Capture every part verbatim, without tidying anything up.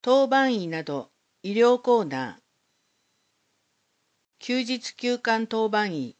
当番医など医療コーナー、休日休館当番医、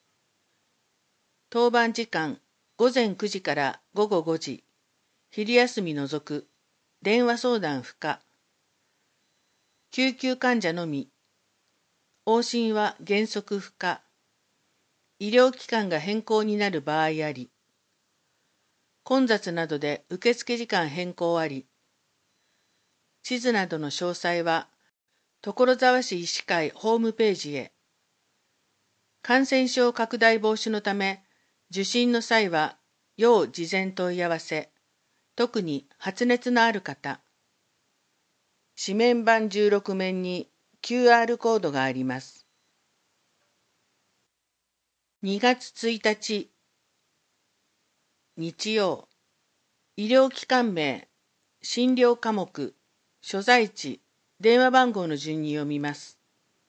当番時間午前くじから午後ごじ、昼休み除く、電話相談不可、救急患者のみ、往診は原則不可、医療機関が変更になる場合あり、混雑などで受付時間変更あり、地図などの詳細は、所沢市医師会ホームページへ。感染症拡大防止のため、受診の際は、要事前問い合わせ、特に発熱のある方。紙面板じゅうろく面に キューアール コードがあります。にがつついたち、日曜、医療機関名、診療科目、所在地、電話番号の順に読みます。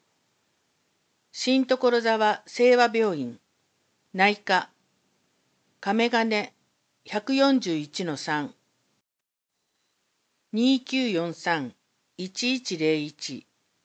新所沢清和病院、内科、亀金 ひゃくよんじゅういちのさん、にきゅうよんさん いちいちゼロいち、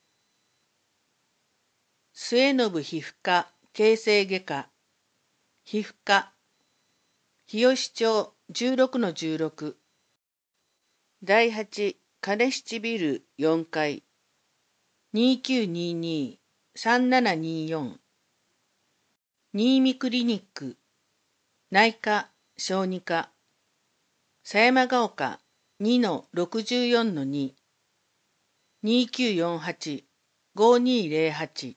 末信皮膚科形成外科、皮膚科、日吉町 じゅうろくのじゅうろく、だいはち金七ビルよんかい、にきゅうにに さんななによん、新見クリニック、内科、小児科、狭山ヶ丘 にのろくじゅうよんのに、にきゅうよんはち ごにゼロはち、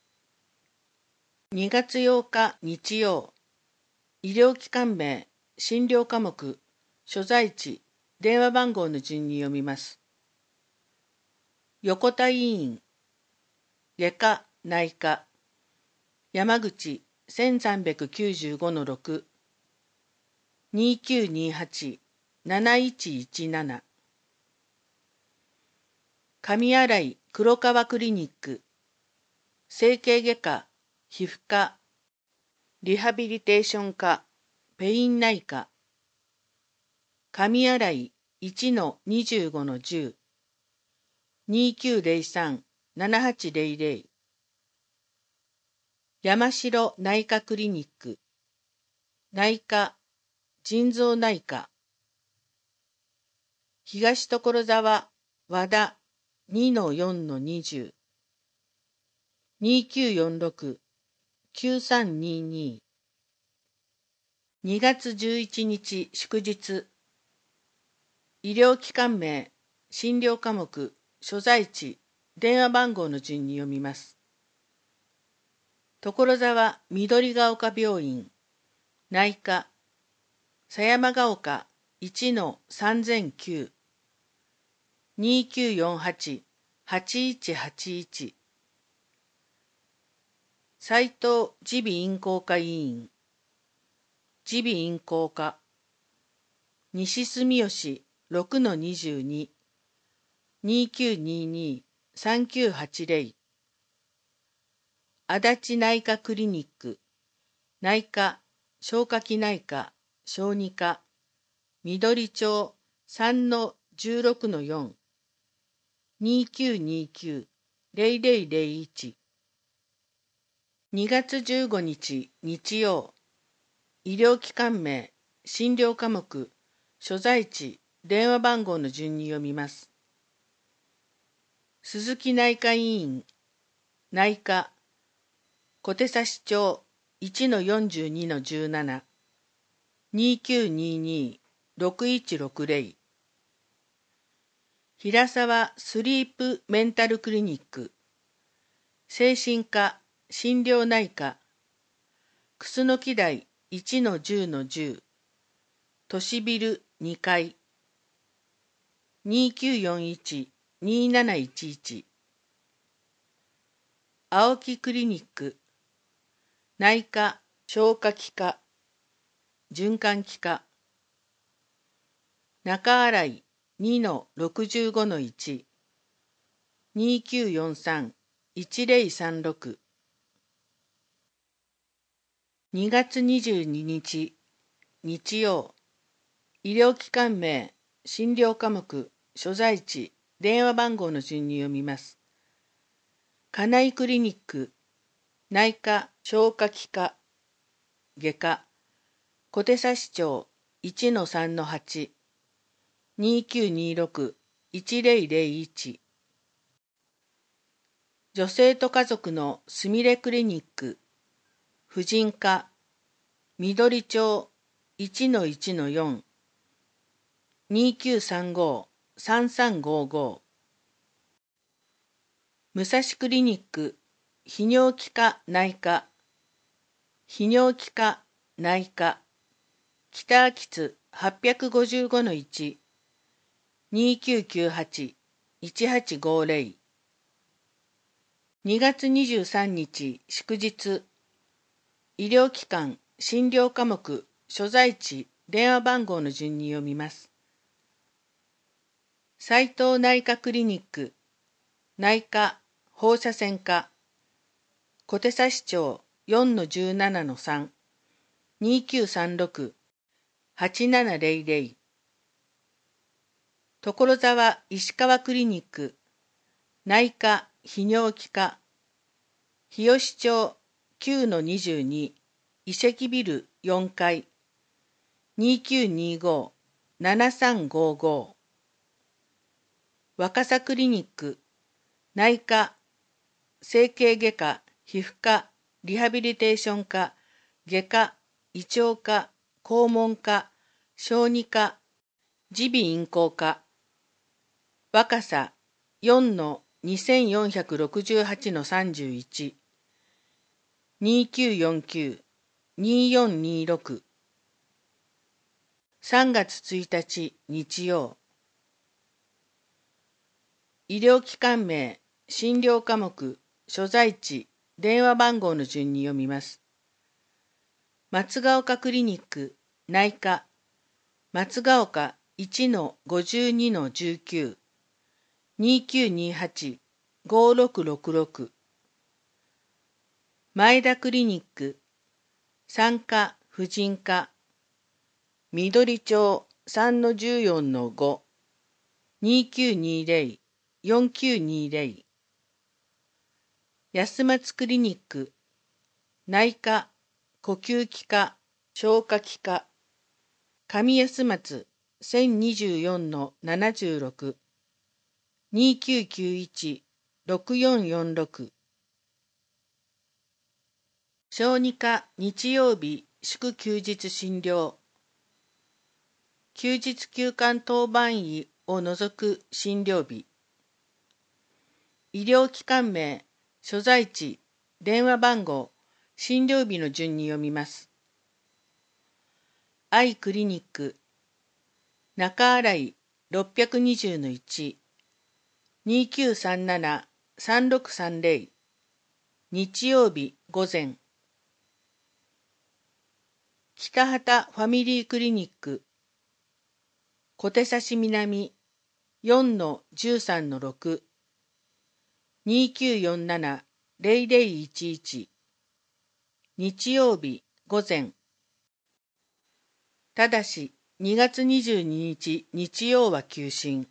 にがつようか日曜、医療機関名、診療科目、所在地、電話番号の順に読みます。横田医院、外科、内科、山口 せんさんびゃくきゅうじゅうごのろく、にきゅうにはち なないちいちなな、上新井黒川クリニック、整形外科、皮膚科、リハビリテーション科、ペイン内科、上新井 いちのにじゅうごのじゅう、にきゅうゼロさん ななはちゼロゼロ、山城内科クリニック、内科、腎臓内科、東所沢和田 にのよんのにじゅう、にきゅうよんろく きゅうさんにに、にがつじゅういちにち祝日、医療機関名、診療科目、所在地、電話番号の順に読みます。所沢緑が丘病院、内科、狭山ヶ丘 いちのさんぜんきゅう、にきゅうよんはち はちいちはちいち、斉藤耳鼻咽喉科医院、耳鼻咽喉科、西住吉 ろくのにじゅうに、にきゅうにに さんきゅうはちゼロ、足立内科クリニック、内科、消化器内科、小児科、緑町 さんのじゅうろくのよん、にきゅうにきゅう ゼロゼロゼロいち、にがつじゅうごにち日曜、医療機関名、診療科目、所在地、電話番号の順に読みます。鈴木内科医院、内科、小手指町 いちのよんじゅうにのじゅうなな、にきゅうにに ろくいちろくゼロ、平沢スリープメンタルクリニック、精神科、心療内科、楠木台 いちのじゅうのじゅう、都市ビルにかい、にきゅうよんいち になないちいち、青木クリニック、内科、消化器科、循環器科、中新井 にのろくじゅうごのいち、にきゅうよんさん いちゼロさんろく、にがつにじゅうににち日曜、医療機関名、診療科目、所在地、 電話番号の順に読みます。金井クリニック、内科消化器科外科、小手指市長 いちのさんのはち、にきゅうにろく いちぜろぜろいち、女性と家族のすみれクリニック、婦人科、緑町 いちのいちのよん、にきゅうさんご さんさんごご、武蔵クリニック、泌尿器科内科、泌尿器科内科、北秋津 はっぴゃくごじゅうごのいち、にきゅうきゅうはち いちはちごぜろ、にがつにじゅうさんにち祝日、医療機関、診療科目、所在地、電話番号の順に読みます。斉藤内科クリニック、内科、放射線科、小手指町 よんのじゅうななのさん、にきゅうさんろく はちななぜろぜろ、所沢石川クリニック、内科、泌尿器科、日吉町 きゅうのにじゅうに、遺跡ビルよんかい、にきゅうにご ななさんごご、若狭クリニック、内科、整形外科、皮膚科、リハビリテーション科、外科、胃腸科、肛門科、小児科、耳鼻咽喉科、若狭 よんのにせんよんひゃくろくじゅうはちのさんじゅういち、にきゅうよんきゅう によんにろく、さんがつついたち日曜、医療機関名、診療科目、所在地、電話番号の順に読みます。松ヶ丘クリニック、内科、松ヶ丘 いちのごじゅうにのじゅうきゅう、にきゅうにはち ごろくろくろく、前田クリニック、産科、婦人科、緑町 さんのじゅうよんのご、にきゅうにぜろ よんきゅうにぜろ、安松クリニック、内科、呼吸器科、消化器科、上安松 せんにじゅうよんのななじゅうろく、にきゅうきゅういち ろくよんよんろく、小児科日曜日祝休日診療、休日休館当番医を除く診療日、医療機関名、所在地、電話番号、診療日の順に読みます。アイクリニック、中新井 ろっぴゃくにじゅうのいち、にきゅうさんなな さんろくさんぜろ、日曜日午前。北畑ファミリークリニック、小手指南 よんのじゅうさんのろく、にきゅうよんなな ぜろぜろいちいち、日曜日午前。ただしにがつにじゅうににち日曜は休診。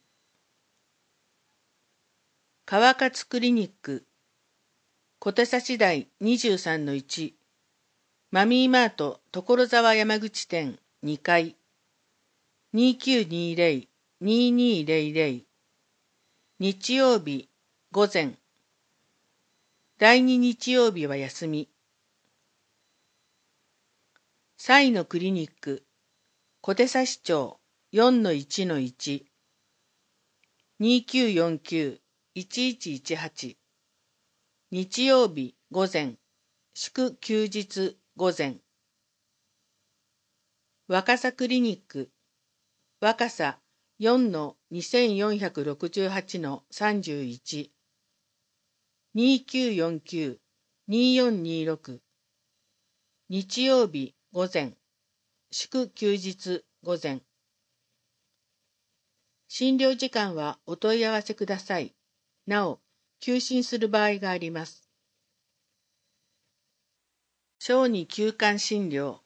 川勝クリニック、小手指台にじゅうさんのいち、マミーマート所沢山口店にかい、にきゅうにぜろ ににぜろぜろ、日曜日午前。第二日曜日は休み。サイのクリニック、小手指町 よんのいちのいち、にきゅうよんきゅう いちいちいちはち、日曜日午前、祝休日午前。若狭クリニック、若狭 よんのにせんよんひゃくろくじゅうはちのさんじゅういち、にきゅうよんきゅう によんにろく、日曜日午前、祝休日午前。診療時間はお問い合わせください。なお、休診する場合があります。小児休館診療、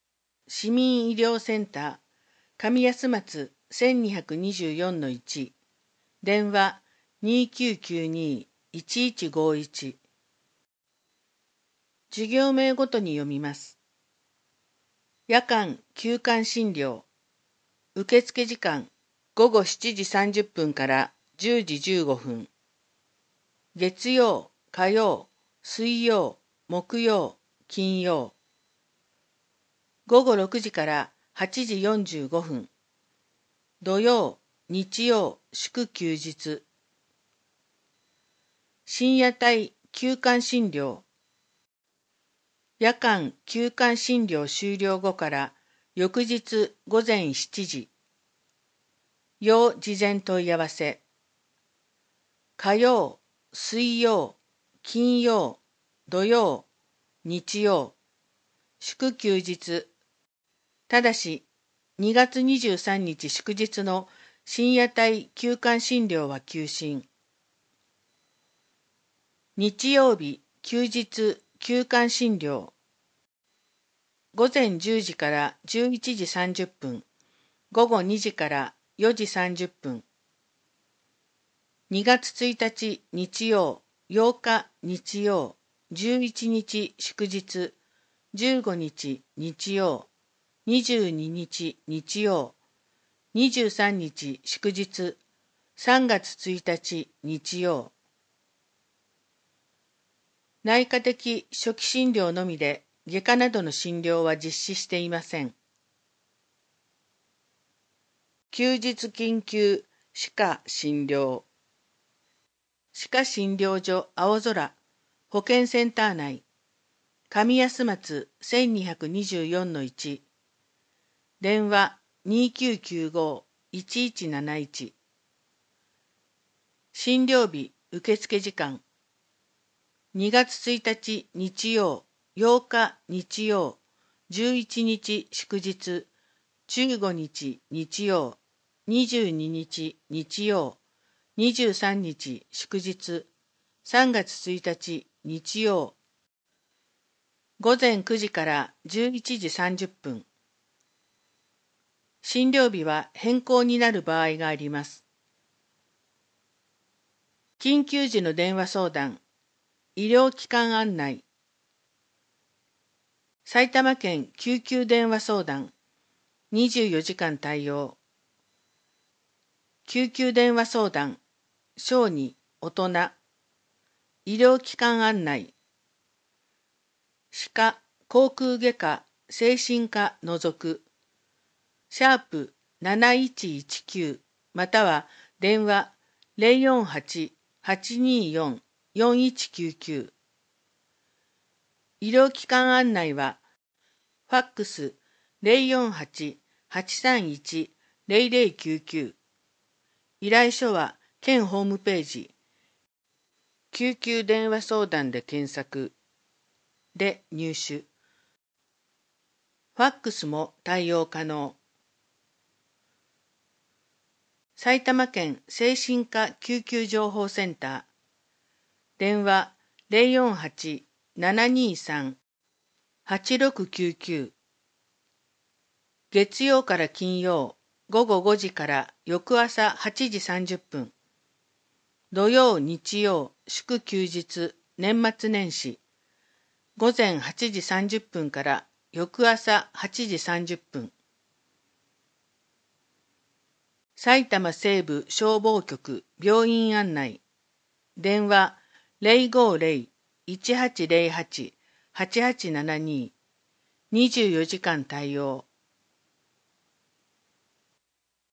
市民医療センター、上安松 せんにひゃくにじゅうよんのいち、 電話にきゅうきゅうに いちいちごいち。授業名ごとに読みます。夜間休館診療。受付時間ごごしちじさんじゅっぷんからじゅうじじゅうごふん。月曜、火曜、水曜、木曜、金曜。ごごろくじからはちじよんじゅうごふん。土曜、日曜、祝休日。深夜帯休館診療。夜間休館診療終了後から翌日午前しちじ。要事前問い合わせ。火曜、水曜、金曜、土曜、日曜、祝休日。ただし、にがつにじゅうさんにち祝日の深夜帯休館診療は休診。日曜日、休日、休館診療。午前じゅうじからじゅういちじさんじゅっぷん、午後にじからよじさんじゅっぷん。にがつついたち日曜、ようか日曜、じゅういちにち祝日、じゅうごにち日曜、にじゅうににち日曜、にじゅうさんにち祝日、さんがつついたち日曜。内科的初期診療のみで外科などの診療は実施していません。休日緊急歯科診療。歯科診療所青空保健センター内上安松 せんにひゃくにじゅうよんのいち。電話にきゅうきゅうご いちいちなないち。診療日受付時間にがつついたち日曜、ようか日曜、じゅういちにち祝日、じゅうごにち日曜、にじゅうににち日曜、にじゅうさんにち祝日、さんがつついたち日曜。午前くじからじゅういちじさんじゅっぷん。診療日は変更になる場合があります。緊急時の電話相談。医療機関案内。埼玉県救急電話相談。にじゅうよじかん対応。救急電話相談。小児、大人。医療機関案内。歯科、口腔外科、精神科除く。シャープなないちいちきゅうまたは電話 ゼロよんはち はちにーよん よんいちきゅうきゅう。医療機関案内は、ファックス ゼロよんはち はちさんいち ゼロゼロきゅうきゅう。依頼書は県ホームページ、救急電話相談で検索で入手。ファックスも対応可能。埼玉県精神科救急情報センター。電話ゼロよんはち ななにさん はちろくきゅうきゅう。月曜から金曜ごごごじから翌朝はちじさんじゅっぷん。土曜日曜祝休日年末年始。午前はちじさんじゅっぷんから翌朝はちじさんじゅっぷん。埼玉西部消防局病院案内。電話ゼロごゼロ いちはちゼロはち はちはちななに。にじゅうよじかん対応。